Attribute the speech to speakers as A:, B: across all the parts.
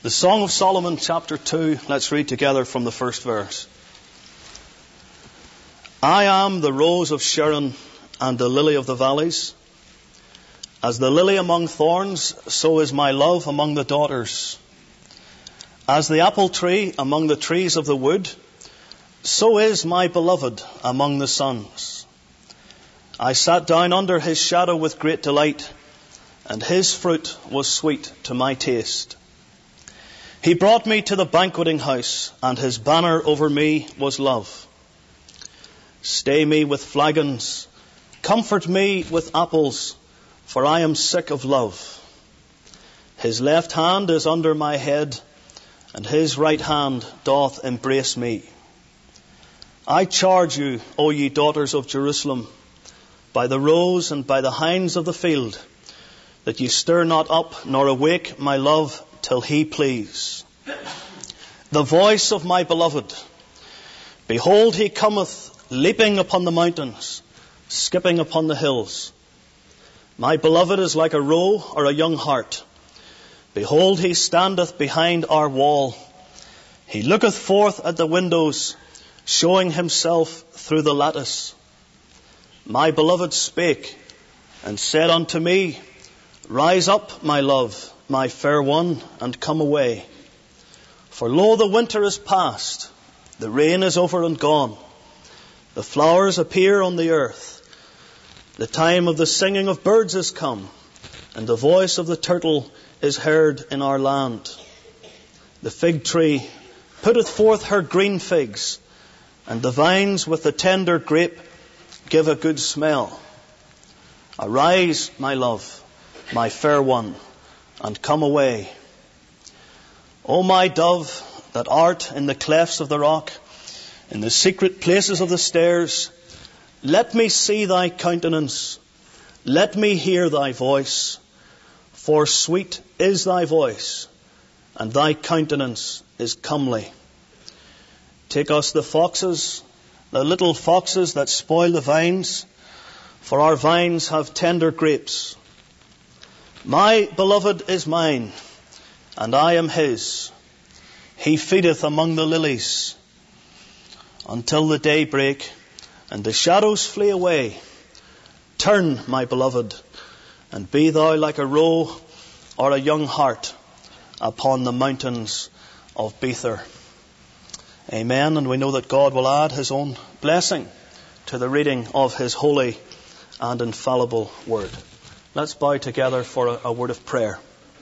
A: The Song of Solomon, chapter 2. Let's read together from the first verse. I am the rose of Sharon and the lily of the valleys. As the lily among thorns, so is my love among the daughters. As the apple tree among the trees of the wood, so is my beloved among the sons. I sat down under his shadow with great delight, and his fruit was sweet to my taste. He brought me to the banqueting house, and his banner over me was love. Stay me with flagons, comfort me with apples, for I am sick of love. His left hand is under my head, and his right hand doth embrace me. I charge you, O ye daughters of Jerusalem, by the roes and by the hinds of the field, that ye stir not up nor awake my love till he please. The voice of my beloved, behold, he cometh, leaping upon the mountains, skipping upon the hills. My beloved is like a roe or a young hart. Behold, he standeth behind our wall. He looketh forth at the windows, showing himself through the lattice. My beloved spake and said unto me, Rise up, my love, my fair one, and come away. For lo, the winter is past, the rain is over and gone. The flowers appear on the earth. The time of the singing of birds is come, and the voice of the turtle is heard in our land. The fig tree putteth forth her green figs, and the vines with the tender grape give a good smell. Arise, my love, my fair one, and come away. O my dove, that art in the clefts of the rock, in the secret places of the stairs, let me see thy countenance, let me hear thy voice, for sweet is thy voice, and thy countenance is comely. Take us the foxes, the little foxes that spoil the vines, for our vines have tender grapes. My beloved is mine, and I am his. He feedeth among the lilies. Until the day break, and the shadows flee away. Turn, my beloved, and be thou like a roe or a young hart upon the mountains of Bether. Amen. And we know that God will add his own blessing to the reading of his holy and infallible word. Let's bow together for a word of prayer.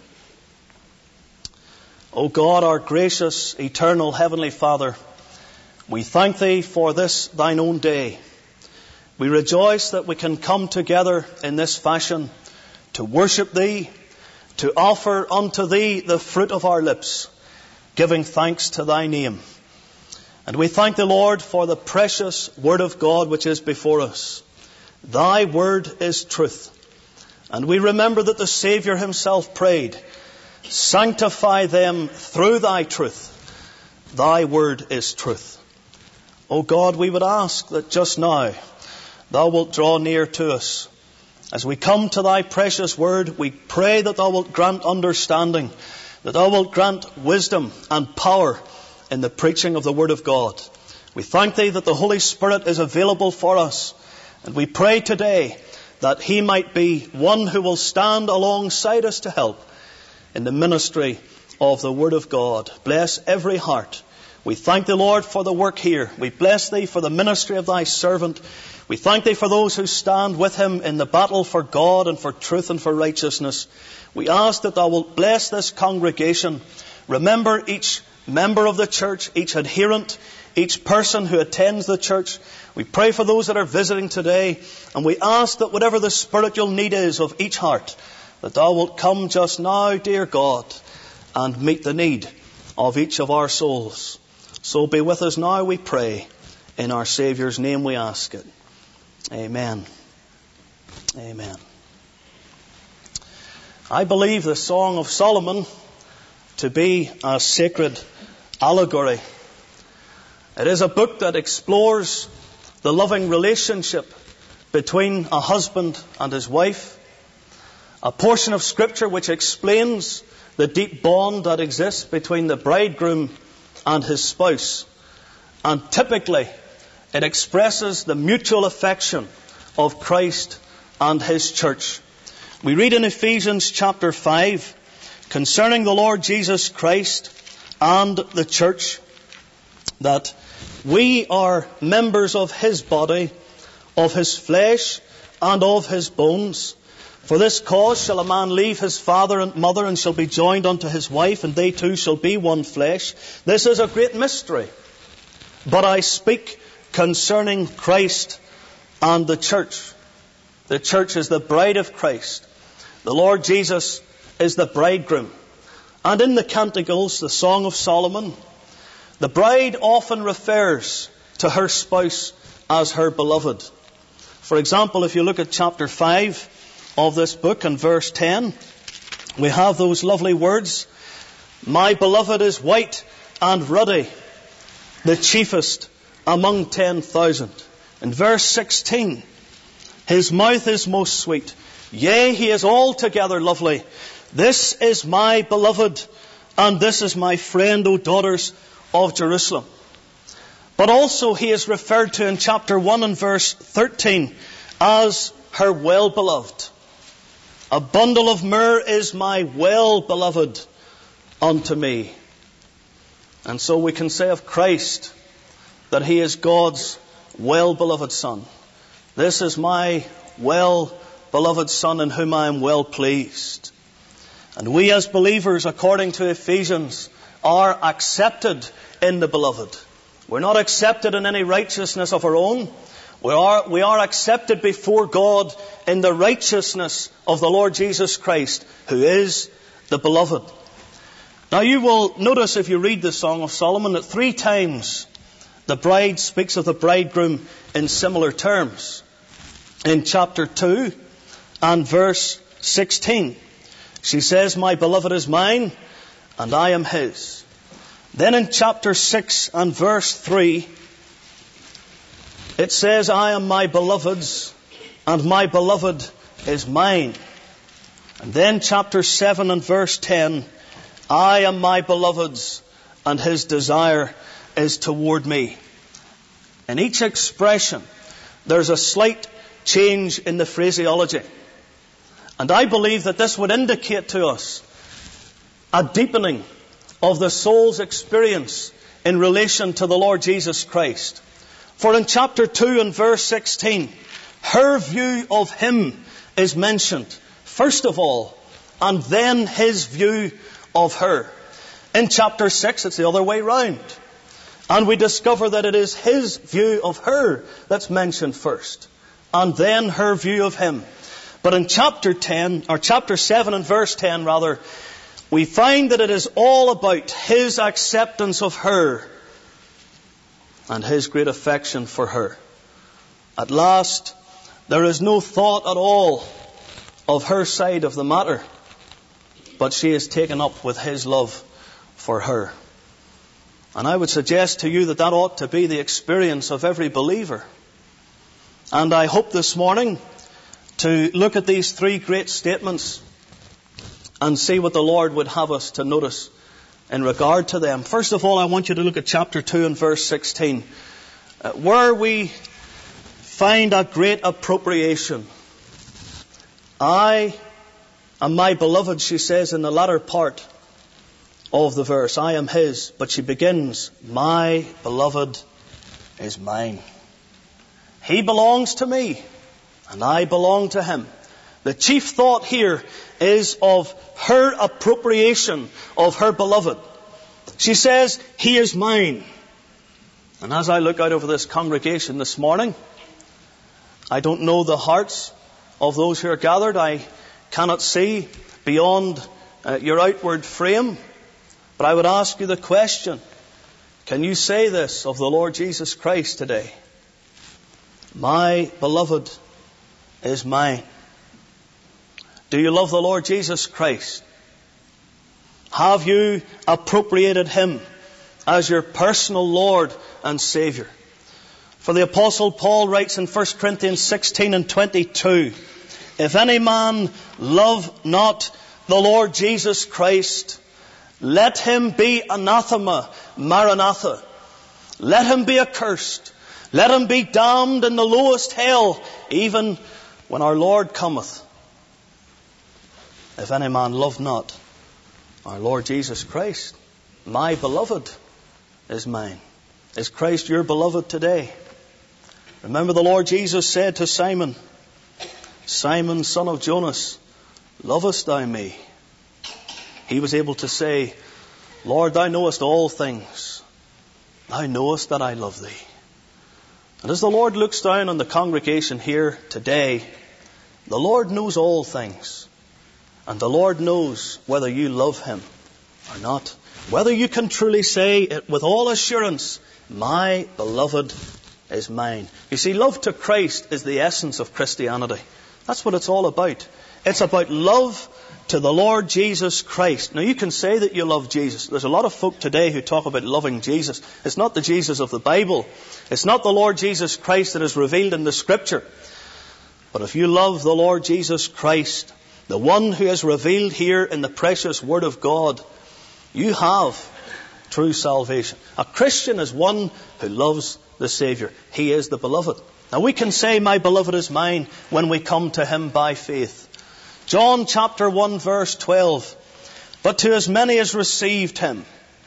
A: O God, our gracious, eternal, heavenly Father, we thank thee for this thine own day. We rejoice that we can come together in this fashion to worship thee, to offer unto thee the fruit of our lips, giving thanks to thy name. And we thank the Lord for the precious word of God which is before us. Thy word is truth. And we remember that the Saviour himself prayed, Sanctify them through thy truth. Thy word is truth. O God, we would ask that just now thou wilt draw near to us. As we come to thy precious word, we pray that thou wilt grant understanding, that thou wilt grant wisdom and power in the preaching of the word of God. We thank thee that the Holy Spirit is available for us. And we pray today that he might be one who will stand alongside us to help in the ministry of the word of God. Bless every heart. We thank the Lord for the work here. We bless thee for the ministry of thy servant. We thank thee for those who stand with him in the battle for God and for truth and for righteousness. We ask that thou wilt bless this congregation. Remember each member of the church, each adherent, each person who attends the church. We pray for those that are visiting today, and we ask that whatever the spiritual need is of each heart, that thou wilt come just now, dear God, and meet the need of each of our souls. So be with us now, we pray. In our Saviour's name we ask it. Amen. Amen. I believe the Song of Solomon to be a sacred allegory. It is a book that explores the loving relationship between a husband and his wife. A portion of Scripture which explains the deep bond that exists between the bridegroom and his spouse. And typically, it expresses the mutual affection of Christ and his church. We read in Ephesians chapter 5 concerning the Lord Jesus Christ and the church that we are members of his body, of his flesh, and of his bones. For this cause shall a man leave his father and mother, and shall be joined unto his wife, and they two shall be one flesh. This is a great mystery. But I speak concerning Christ and the church. The church is the bride of Christ. The Lord Jesus is the bridegroom. And in the Canticles, the Song of Solomon, the bride often refers to her spouse as her beloved. For example, if you look at chapter 5 of this book and verse 10, we have those lovely words, "My beloved is white and ruddy, the chiefest among 10,000. In verse 16, his mouth is most sweet. Yea, he is altogether lovely. This is my beloved, and this is my friend, O daughters of Jerusalem." But also he is referred to in chapter 1 and verse 13 as her well-beloved. "A bundle of myrrh is my well-beloved unto me." And so we can say of Christ that he is God's well-beloved Son. "This is my well-beloved Son in whom I am well pleased." And we as believers, according to Ephesians, are accepted in the beloved. We're not accepted in any righteousness of our own. We are accepted before God in the righteousness of the Lord Jesus Christ, who is the beloved. Now you will notice if you read the Song of Solomon that 3 times the bride speaks of the bridegroom in similar terms. In chapter 2 and verse 16, she says, "My beloved is mine, and I am his." Then in chapter 6 and verse 3, it says, "I am my beloved's, and my beloved is mine." And then chapter 7 and verse 10, "I am my beloved's, and his desire is toward me." In each expression, there's a slight change in the phraseology. And I believe that this would indicate to us a deepening of the soul's experience in relation to the Lord Jesus Christ. For in chapter 2 and verse 16, her view of him is mentioned, first of all, and then his view of her. In chapter 6, it's the other way round. And we discover that it is his view of her that's mentioned first, and then her view of him. But in chapter 7 and verse 10 rather, we find that it is all about his acceptance of her and his great affection for her. At last, there is no thought at all of her side of the matter, but she is taken up with his love for her. And I would suggest to you that that ought to be the experience of every believer. And I hope this morning to look at these 3 great statements and see what the Lord would have us to notice in regard to them. First of all, I want you to look at chapter 2 and verse 16, where we find a great appropriation. "I am my beloved," she says in the latter part of the verse. "I am his." But she begins, "My beloved is mine." He belongs to me, and I belong to him. The chief thought here is of her appropriation of her beloved. She says, "He is mine." And as I look out over this congregation this morning, I don't know the hearts of those who are gathered. I cannot see beyond your outward frame. But I would ask you the question, can you say this of the Lord Jesus Christ today? "My beloved is mine." Do you love the Lord Jesus Christ? Have you appropriated him as your personal Lord and Savior? For the Apostle Paul writes in 1 Corinthians 16 and 22, "If any man love not the Lord Jesus Christ, let him be anathema, maranatha. Let him be accursed. Let him be damned in the lowest hell, even when our Lord cometh. If any man love not our Lord Jesus Christ, my beloved is mine. Is Christ your beloved today? Remember, the Lord Jesus said to Simon, Simon, son of Jonas, lovest thou me? He was able to say, Lord, thou knowest all things. Thou knowest that I love thee. And as the Lord looks down on the congregation here today, the Lord knows all things. And the Lord knows whether you love him or not. Whether you can truly say it with all assurance, my beloved is mine. You see, love to Christ is the essence of Christianity. That's what it's all about. It's about love to the Lord Jesus Christ. Now, you can say that you love Jesus. There's a lot of folk today who talk about loving Jesus. It's not the Jesus of the Bible. It's not the Lord Jesus Christ that is revealed in the Scripture. But if you love the Lord Jesus Christ, the one who is revealed here in the precious Word of God, you have true salvation. A Christian is one who loves the Saviour. He is the beloved. Now, we can say, my beloved is mine, when we come to him by faith. John chapter 1 verse 12. But to as many as received him,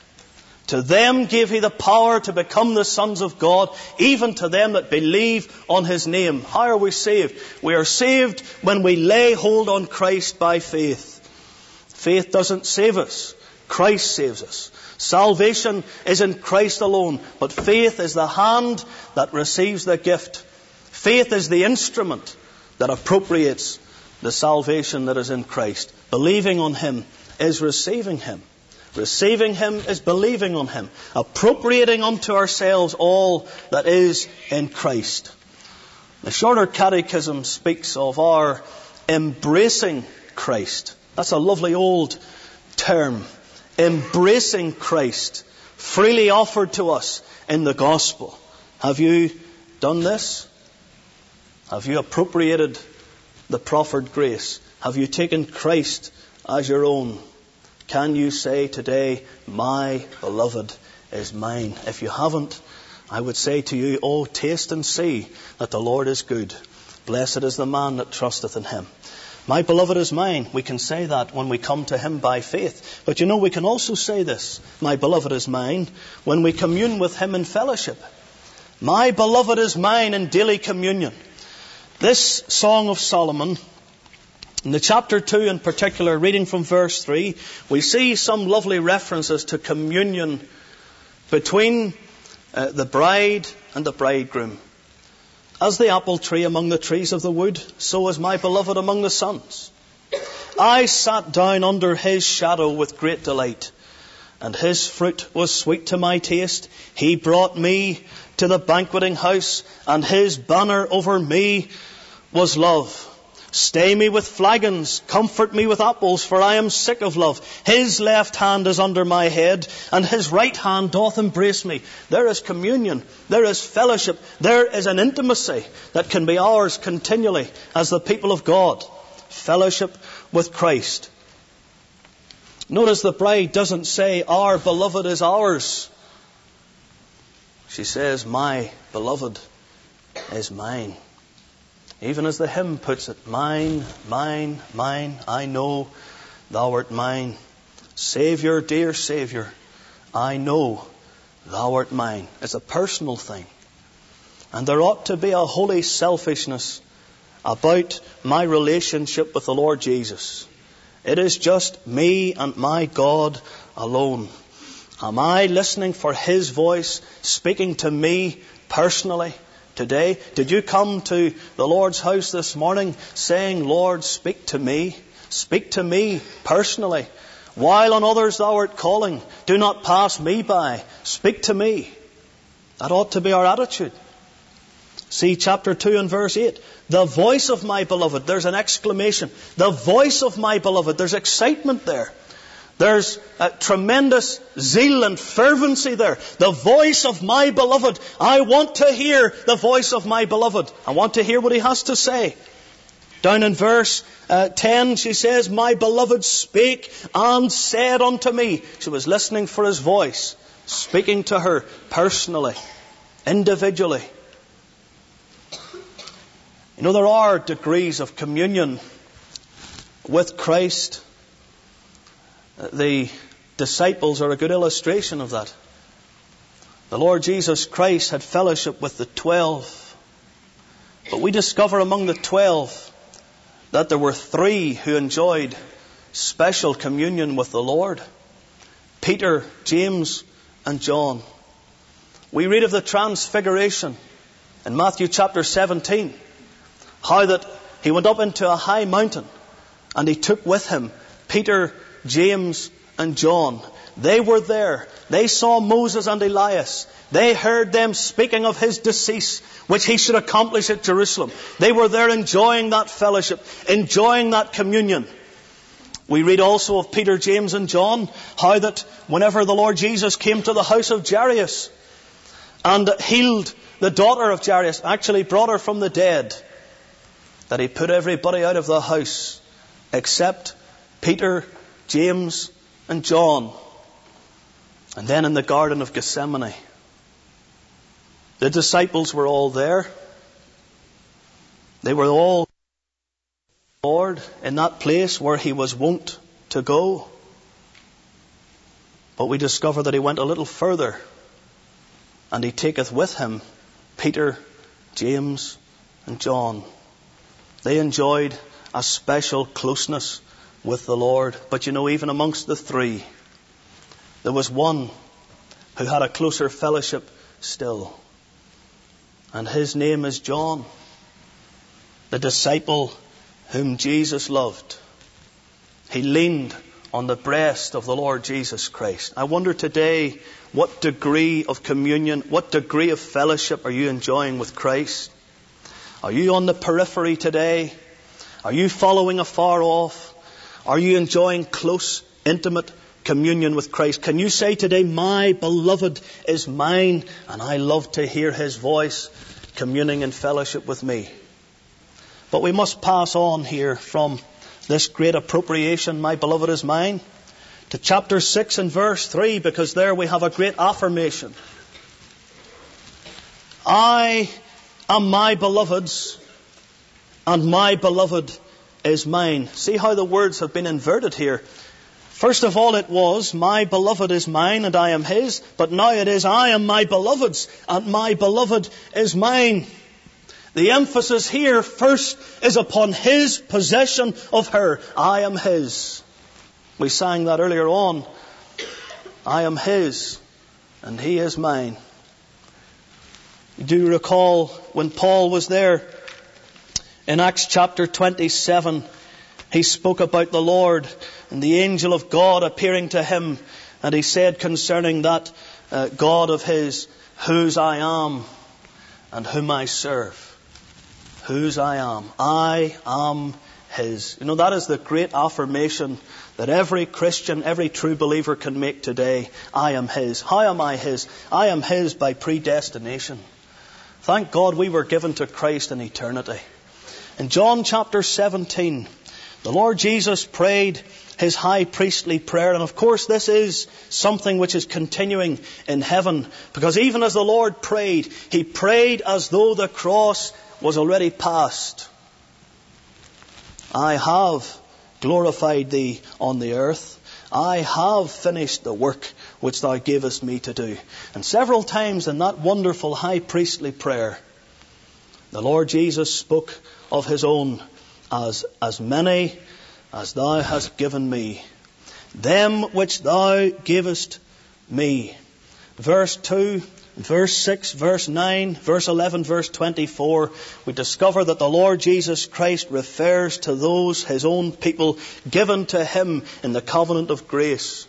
A: to them gave he the power to become the sons of God, even to them that believe on his name. How are we saved? We are saved when we lay hold on Christ by faith. Faith doesn't save us. Christ saves us. Salvation is in Christ alone, but faith is the hand that receives the gift. Faith is the instrument that appropriates the salvation that is in Christ. Believing on him is receiving him. Receiving him is believing on him. Appropriating unto ourselves all that is in Christ. The Shorter Catechism speaks of our embracing Christ. That's a lovely old term. Embracing Christ, freely offered to us in the gospel. Have you done this? Have you appropriated the proffered grace? Have you taken Christ as your own? Can you say today, my beloved is mine? If you haven't, I would say to you, oh, taste and see that the Lord is good. Blessed is the man that trusteth in him. My beloved is mine. We can say that when we come to him by faith. But you know, we can also say this, my beloved is mine, when we commune with him in fellowship. My beloved is mine in daily communion. This Song of Solomon, in the chapter 2 in particular, reading from verse 3, we see some lovely references to communion between the bride and the bridegroom. As the apple tree among the trees of the wood, so is my beloved among the sons. I sat down under his shadow with great delight, and his fruit was sweet to my taste. He brought me to the banqueting house, and his banner over me was love. Stay me with flagons, comfort me with apples, for I am sick of love. His left hand is under my head, and his right hand doth embrace me. There is communion, there is fellowship, there is an intimacy that can be ours continually as the people of God. Fellowship with Christ. Notice the bride doesn't say, our beloved is ours. She says, my beloved is mine. Even as the hymn puts it, mine, mine, mine, I know thou art mine. Saviour, dear Saviour, I know thou art mine. It's a personal thing. And there ought to be a holy selfishness about my relationship with the Lord Jesus. It is just me and my God alone. Am I listening for his voice speaking to me personally? Today, did you come to the Lord's house this morning saying, Lord, speak to me personally. While on others thou art calling, do not pass me by. Speak to me. That ought to be our attitude. See chapter 2 and verse 8. The voice of my beloved. There's an exclamation. The voice of my beloved. There's excitement there. There's a tremendous zeal and fervency there. The voice of my beloved. I want to hear the voice of my beloved. I want to hear what he has to say. Down in verse 10, she says, my beloved spake and said unto me. She was listening for his voice, speaking to her personally, individually. You know, there are degrees of communion with Christ. The disciples are a good illustration of that. The Lord Jesus Christ had fellowship with the 12. But we discover among the 12 that there were 3 who enjoyed special communion with the Lord. Peter, James, and John. We read of the transfiguration in Matthew chapter 17. How that he went up into a high mountain and he took with him Peter, James, and John. They were there. They saw Moses and Elias. They heard them speaking of his decease, which he should accomplish at Jerusalem. They were there enjoying that fellowship, enjoying that communion. We read also of Peter, James, and John, how that whenever the Lord Jesus came to the house of Jairus and healed the daughter of Jairus, actually brought her from the dead, that he put everybody out of the house except Peter, James, and John. And then in the Garden of Gethsemane, the disciples were all there. They were all Lord in that place where he was wont to go. But we discover that he went a little further, and he taketh with him Peter, James, and John. They enjoyed a special closeness with the Lord. But you know, even amongst the 3, there was one who had a closer fellowship still. And his name is John, the disciple whom Jesus loved. He leaned on the breast of the Lord Jesus Christ. I wonder today, what degree of communion, what degree of fellowship are you enjoying with Christ? Are you on the periphery today? Are you following afar off? Are you enjoying close, intimate communion with Christ? Can you say today, my beloved is mine, and I love to hear his voice communing in fellowship with me? But we must pass on here from this great appropriation, my beloved is mine, to chapter 6 and verse 3, because there we have a great affirmation. I am my beloved's, and my beloved is mine. See how the words have been inverted here. First of all, it was, my beloved is mine and I am his. But now it is, I am my beloved's and my beloved is mine. The emphasis here first is upon his possession of her. I am his. We sang that earlier on. I am his and he is mine. You do recall when Paul was there in Acts chapter 27, he spoke about the Lord and the angel of God appearing to him, and he said concerning that God of his, whose I am and whom I serve. Whose I am. I am his. You know, that is the great affirmation that every Christian, every true believer can make today. I am his. How am I his? I am his by predestination. Thank God we were given to Christ in eternity. In John chapter 17, the Lord Jesus prayed his high priestly prayer. And of course this is something which is continuing in heaven. Because even as the Lord prayed, he prayed as though the cross was already past. I have glorified thee on the earth. I have finished the work which thou gavest me to do. And several times in that wonderful high priestly prayer, the Lord Jesus spoke of his own as many as thou hast given me, them which thou gavest me. Verse 2, verse 6, verse 9, verse 11, verse 24, we discover that the Lord Jesus Christ refers to those, his own people, given to him in the covenant of grace.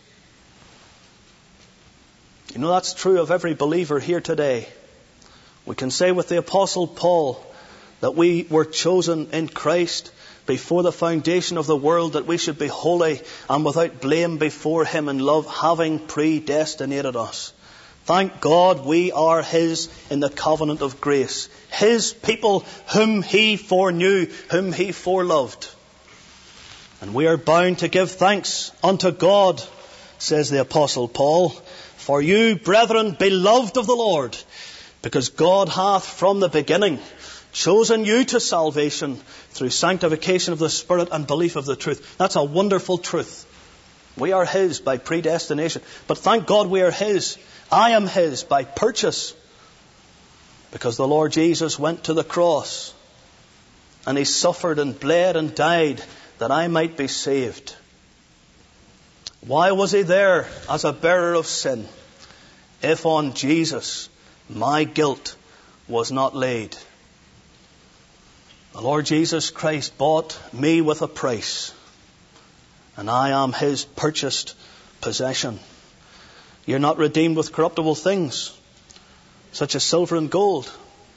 A: You know, that's true of every believer here today. We can say with the Apostle Paul that we were chosen in Christ before the foundation of the world, that we should be holy and without blame before him in love, having predestinated us Thank God we are His in the covenant of grace. His people whom He foreknew, whom He foreloved. And we are bound to give thanks unto God, says the Apostle Paul, for you, brethren, beloved of the Lord, because God hath from the beginning chosen you to salvation through sanctification of the Spirit and belief of the truth. That's a wonderful truth. We are His by predestination. But thank God we are His. I am His by purchase. Because the Lord Jesus went to the cross and He suffered and bled and died that I might be saved. Why was He there as a bearer of sin if on Jesus my guilt was not laid? The Lord Jesus Christ bought me with a price, and I am His purchased possession. You're not redeemed with corruptible things, such as silver and gold,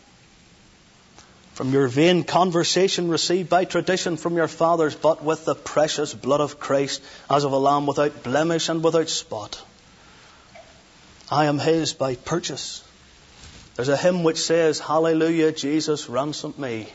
A: from your vain conversation received by tradition from your fathers, but with the precious blood of Christ, as of a lamb without blemish and without spot. I am His by purchase. There's a hymn which says, Hallelujah, Jesus ransomed me.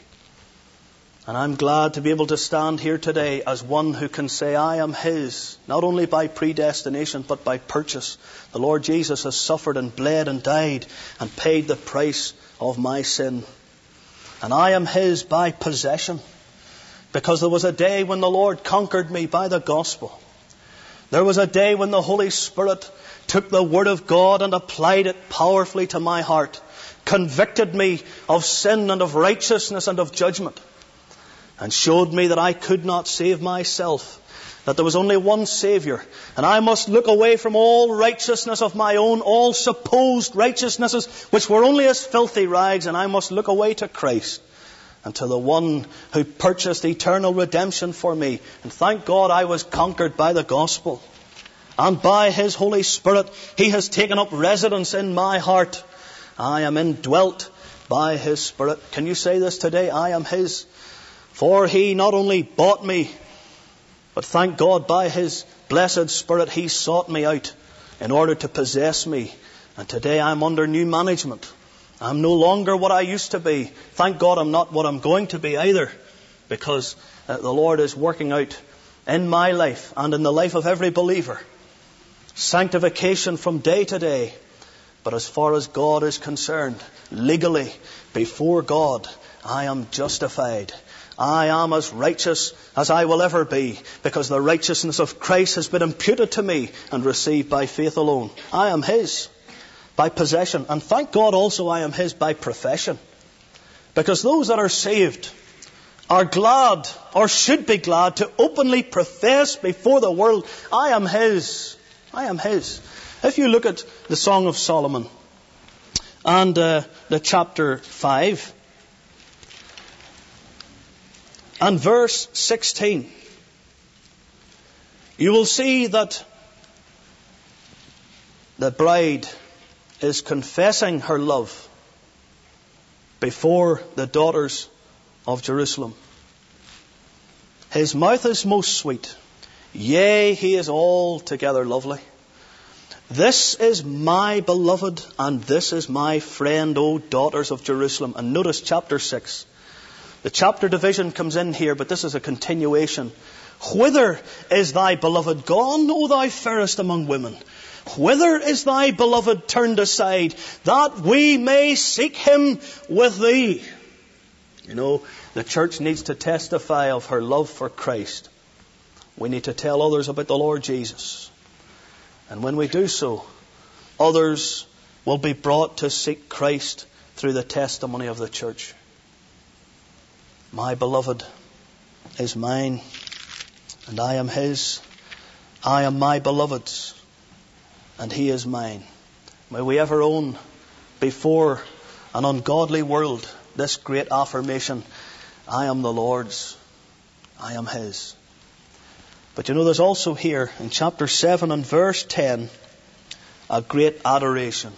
A: And I'm glad to be able to stand here today as one who can say, I am His, not only by predestination, but by purchase. The Lord Jesus has suffered and bled and died and paid the price of my sin. And I am His by possession, because there was a day when the Lord conquered me by the gospel. There was a day when the Holy Spirit took the Word of God and applied it powerfully to my heart, convicted me of sin and of righteousness and of judgment, and showed me that I could not save myself, that there was only one Saviour, and I must look away from all righteousness of my own, all supposed righteousnesses, which were only as filthy rags, and I must look away to Christ, and to the one who purchased eternal redemption for me. And thank God I was conquered by the gospel. And by His Holy Spirit, He has taken up residence in my heart. I am indwelt by His Spirit. Can you say this today? I am His. For He not only bought me, but thank God by His blessed Spirit He sought me out in order to possess me. And today I'm under new management. I'm no longer what I used to be. Thank God I'm not what I'm going to be either, because the Lord is working out in my life and in the life of every believer sanctification from day to day. But as far as God is concerned, legally, before God, I am justified. I am as righteous as I will ever be, because the righteousness of Christ has been imputed to me and received by faith alone. I am His by possession. And thank God also I am His by profession. Because those that are saved are glad, or should be glad, to openly profess before the world, I am His. I am His. If you look at the Song of Solomon and the chapter 5, and verse 16, you will see that the bride is confessing her love before the daughters of Jerusalem. His mouth is most sweet. Yea, He is altogether lovely. This is my beloved, and this is my friend, O daughters of Jerusalem. And notice chapter 6. The chapter division comes in here, but this is a continuation. Whither is thy beloved gone, O thou fairest among women? Whither is thy beloved turned aside, that we may seek Him with thee? You know, the church needs to testify of her love for Christ. We need to tell others about the Lord Jesus. And when we do so, others will be brought to seek Christ through the testimony of the church. My beloved is mine, and I am His. I am my beloved's, and He is mine. May we ever own before an ungodly world this great affirmation, I am the Lord's, I am His. But you know, there's also here in chapter 7 and verse 10 a great adoration.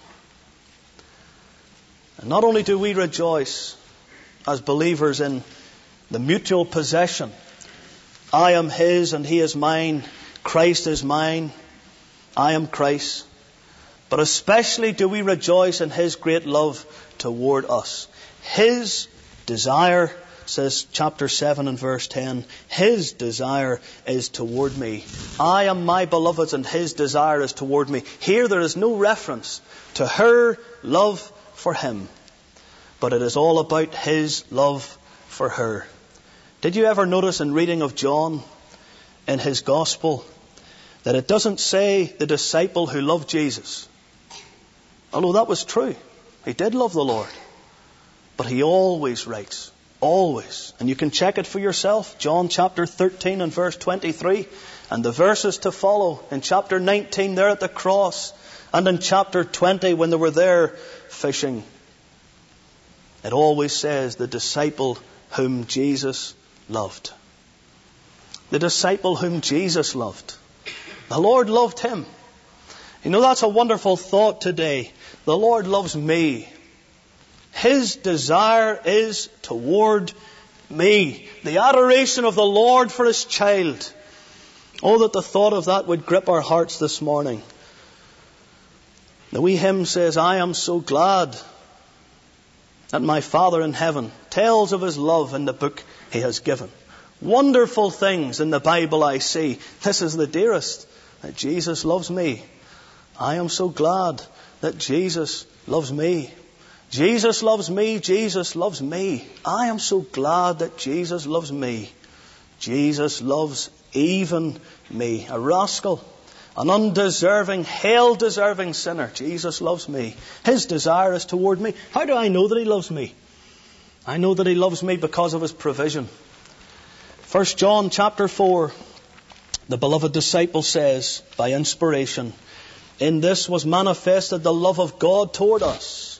A: And not only do we rejoice as believers in the mutual possession, I am His and He is mine, Christ is mine, I am Christ. But especially do we rejoice in His great love toward us. His desire, says chapter 7 and verse 10, His desire is toward me. I am my beloved's and His desire is toward me. Here there is no reference to her love for Him, but it is all about His love for her. Did you ever notice in reading of John in his gospel that it doesn't say the disciple who loved Jesus? Although that was true. He did love the Lord. But he always writes, always. And you can check it for yourself. John chapter 13 and verse 23. And the verses to follow in chapter 19 there at the cross. And in chapter 20 when they were there fishing. It always says the disciple whom Jesus loved. The disciple whom Jesus loved. The Lord loved him. You know, that's a wonderful thought today. The Lord loves me. His desire is toward me. The adoration of the Lord for His child. Oh, that the thought of that would grip our hearts this morning. The wee hymn says, I am so glad that my Father in heaven tells of His love in the book He has given. Wonderful things in the Bible I see. This is the dearest, that Jesus loves me. I am so glad that Jesus loves me. Jesus loves me. Jesus loves me. I am so glad that Jesus loves me. Jesus loves even me. A rascal, an undeserving, hell-deserving sinner. Jesus loves me. His desire is toward me. How do I know that He loves me? I know that He loves me because of His provision. 1 John chapter 4, the beloved disciple says, by inspiration, in this was manifested the love of God toward us,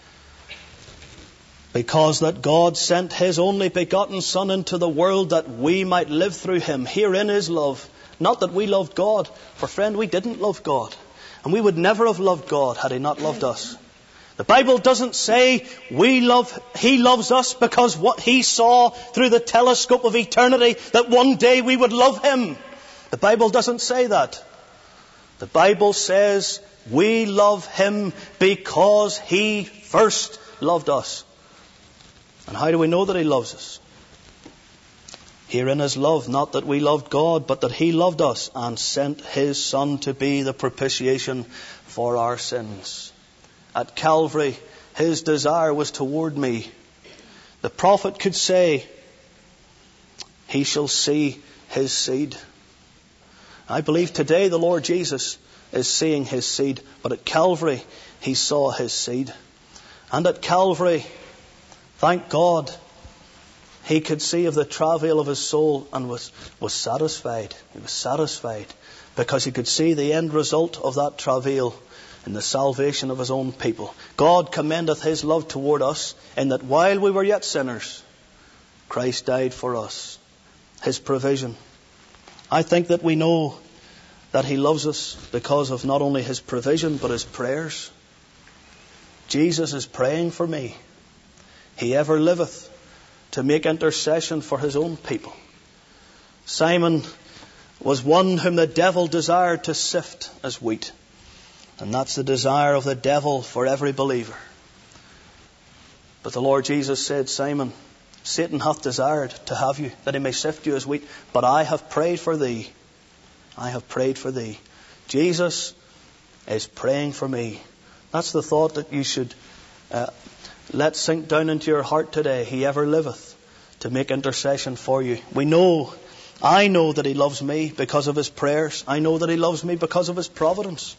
A: because that God sent His only begotten Son into the world that we might live through Him. Herein is love. Not that we loved God, for friend, we didn't love God. And we would never have loved God had He not loved us. The Bible doesn't say He loves us because what He saw through the telescope of eternity, that one day we would love Him. The Bible doesn't say that. The Bible says we love Him because He first loved us. And how do we know that He loves us? Herein is love, not that we loved God, but that He loved us and sent His Son to be the propitiation for our sins. At Calvary, His desire was toward me. The prophet could say, He shall see His seed. I believe today the Lord Jesus is seeing His seed, but at Calvary He saw His seed. And at Calvary, thank God, He could see of the travail of His soul and was satisfied. He was satisfied because He could see the end result of that travail in the salvation of His own people. God commendeth His love toward us in that while we were yet sinners, Christ died for us. His provision. I think that we know that He loves us because of not only His provision but His prayers. Jesus is praying for me. He ever liveth to make intercession for His own people. Simon was one whom the devil desired to sift as wheat. And that's the desire of the devil for every believer. But the Lord Jesus said, Simon, Satan hath desired to have you, that he may sift you as wheat. But I have prayed for thee. I have prayed for thee. Jesus is praying for me. That's the thought that you should let sink down into your heart today. He ever liveth to make intercession for you. I know that He loves me because of His prayers. I know that He loves me because of His providence.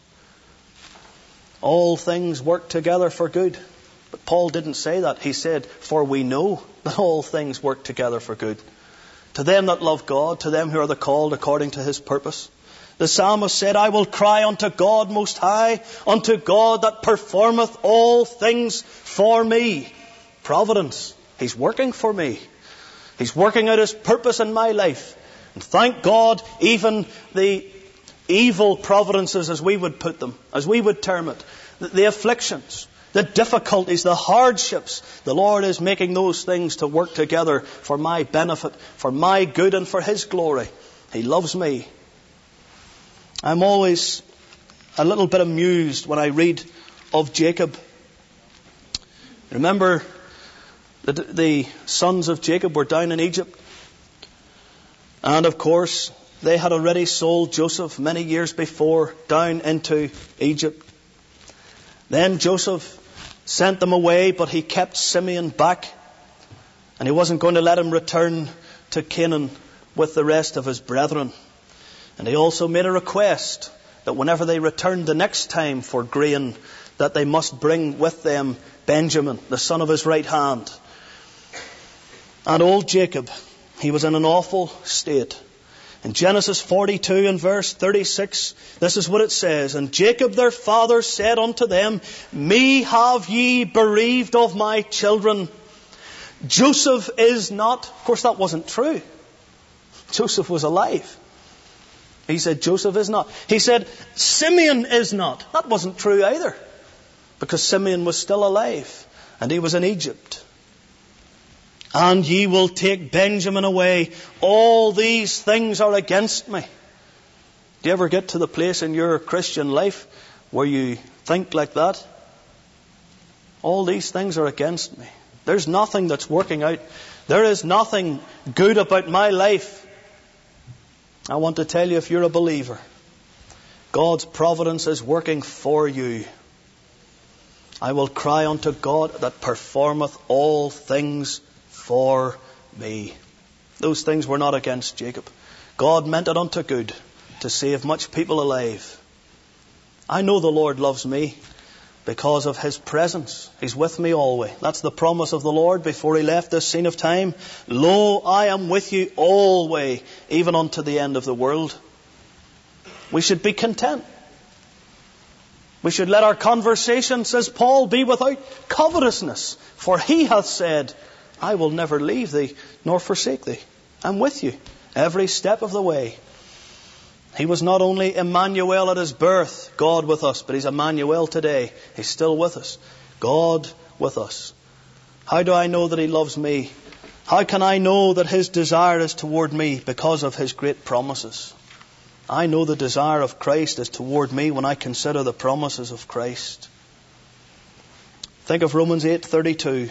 A: All things work together for good. But Paul didn't say that. He said, for we know that all things work together for good. To them that love God, to them who are the called according to His purpose. The psalmist said, I will cry unto God most high, unto God that performeth all things for me. Providence. He's working for me. He's working out His purpose in my life. And thank God, even the evil providences, as we would put them, as we would term it, the afflictions, the difficulties, the hardships, the Lord is making those things to work together for my benefit, for my good and for His glory. He loves me. I'm always a little bit amused when I read of Jacob. Remember, the sons of Jacob were down in Egypt. And of course, they had already sold Joseph many years before down into Egypt. Then Joseph sent them away, but he kept Simeon back. And he wasn't going to let him return to Canaan with the rest of his brethren. And he also made a request that whenever they returned the next time for grain, that they must bring with them Benjamin, the son of his right hand. And old Jacob, he was in an awful state. In Genesis 42 and verse 36, this is what it says. And Jacob their father said unto them, Me have ye bereaved of my children. Joseph is not. Of course, that wasn't true. Joseph was alive. He said, Joseph is not. He said, Simeon is not. That wasn't true either. Because Simeon was still alive. And he was in Egypt. And ye will take Benjamin away. All these things are against me. Do you ever get to the place in your Christian life where you think like that? All these things are against me. There's nothing that's working out. There is nothing good about my life. I want to tell you, if you're a believer, God's providence is working for you. I will cry unto God that performeth all things for me. Those things were not against Jacob. God meant it unto good to save much people alive. I know the Lord loves me because of His presence. He's with me always. That's the promise of the Lord before He left this scene of time. Lo, I am with you always, even unto the end of the world. We should be content. We should let our conversation, says Paul, be without covetousness. For He hath said, I will never leave thee nor forsake thee. I'm with you every step of the way. He was not only Emmanuel at His birth, God with us, but He's Emmanuel today. He's still with us. God with us. How do I know that He loves me? How can I know that His desire is toward me? Because of His great promises. I know the desire of Christ is toward me when I consider the promises of Christ. Think of Romans 8:32.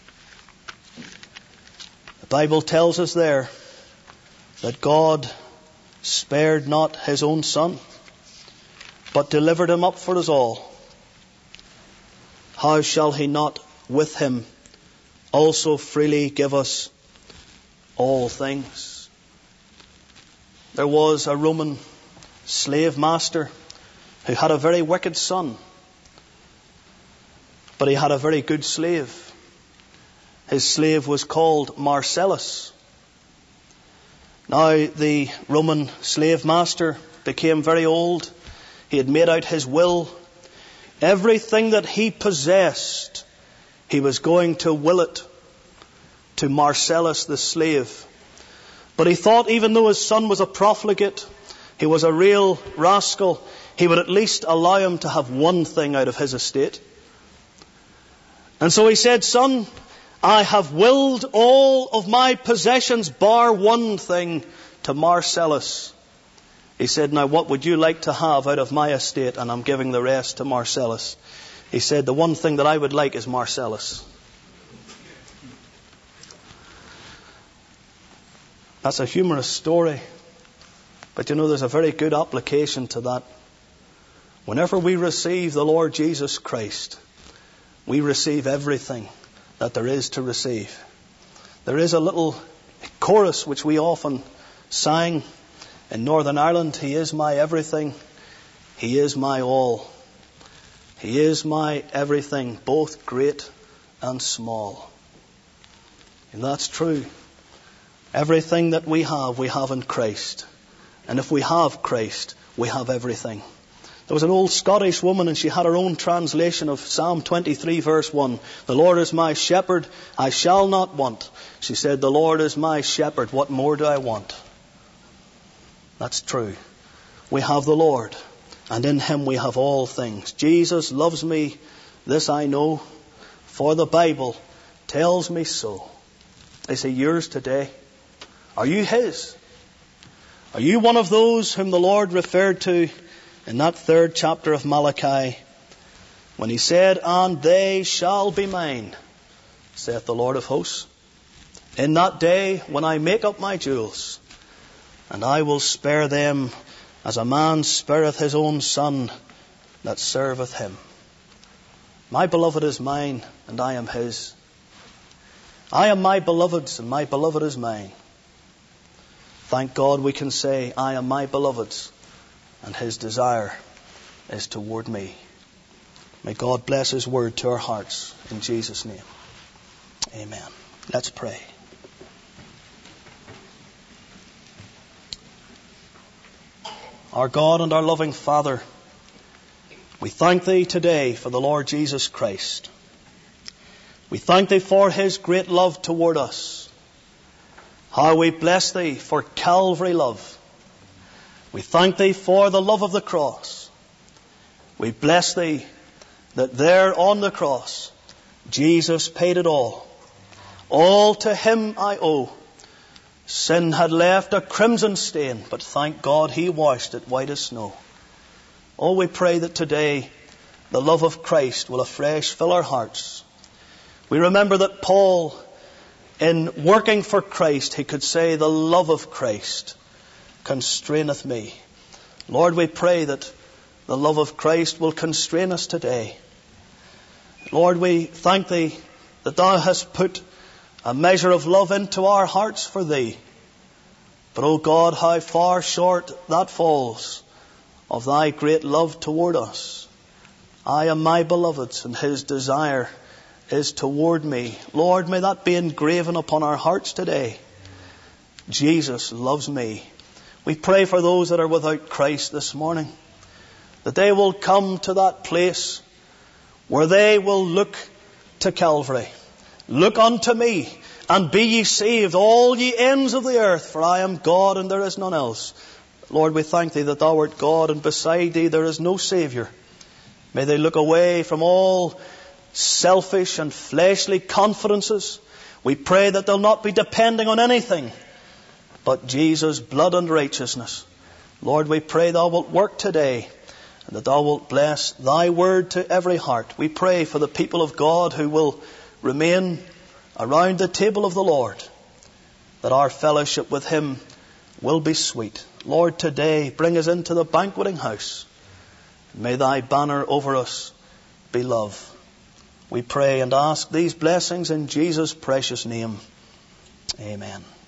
A: The Bible tells us there that God spared not His own Son, but delivered Him up for us all. How shall He not with Him also freely give us all things? There was a Roman slave master who had a very wicked son, but he had a very good slave. His slave was called Marcellus. Now the Roman slave master became very old. He had made out his will. Everything that he possessed, he was going to will it to Marcellus the slave. But he thought, even though his son was a profligate, he was a real rascal, he would at least allow him to have one thing out of his estate. And so he said, Son, I have willed all of my possessions bar one thing to Marcellus. He said, now what would you like to have out of my estate? And I'm giving the rest to Marcellus. He said, the one thing that I would like is Marcellus. That's a humorous story. But you know, there's a very good application to that. Whenever we receive the Lord Jesus Christ, we receive everything that there is to receive. There is a little chorus which we often sang in Northern Ireland. He is my everything. He is my all. He is my everything, both great and small. And that's true. Everything that we have in Christ. And if we have Christ, we have everything. There was an old Scottish woman, and she had her own translation of Psalm 23 verse 1. The Lord is my shepherd, I shall not want. She said, the Lord is my shepherd, what more do I want? That's true. We have the Lord, and in Him we have all things. Jesus loves me, this I know, for the Bible tells me so. Is He yours today? Are you His? Are you one of those whom the Lord referred to in that 3rd chapter of Malachi, when he said, "And they shall be mine, saith the Lord of hosts, in that day when I make up my jewels, and I will spare them as a man spareth his own son that serveth him." My beloved is mine, and I am his. I am my beloved's, and my beloved is mine. Thank God we can say, I am my beloved's, and his desire is toward me. May God bless his word to our hearts, in Jesus' name. Amen. Let's pray. Our God and our loving Father, we thank Thee today for the Lord Jesus Christ. We thank Thee for His great love toward us. How we bless Thee for Calvary love. We thank Thee for the love of the cross. We bless Thee that there on the cross, Jesus paid it all. All to Him I owe. Sin had left a crimson stain, but thank God He washed it white as snow. Oh, we pray that today the love of Christ will afresh fill our hearts. We remember that Paul, in working for Christ, he could say, "The love of Christ constraineth me." Lord, we pray that the love of Christ will constrain us today. Lord, we thank Thee that Thou hast put a measure of love into our hearts for Thee. But, O God, how far short that falls of Thy great love toward us. I am my beloved's, and His desire is toward me. Lord, may that be engraven upon our hearts today. Jesus loves me. We pray for those that are without Christ this morning, that they will come to that place where they will look to Calvary. "Look unto me, and be ye saved, all ye ends of the earth, for I am God, and there is none else." Lord, we thank Thee that Thou art God, and beside Thee there is no Saviour. May they look away from all selfish and fleshly confidences. We pray that they'll not be depending on anything but Jesus' blood and righteousness. Lord, we pray Thou wilt work today, and that Thou wilt bless Thy word to every heart. We pray for the people of God who will remain around the table of the Lord, that our fellowship with Him will be sweet. Lord, today bring us into the banqueting house. May Thy banner over us be love. We pray and ask these blessings in Jesus' precious name. Amen.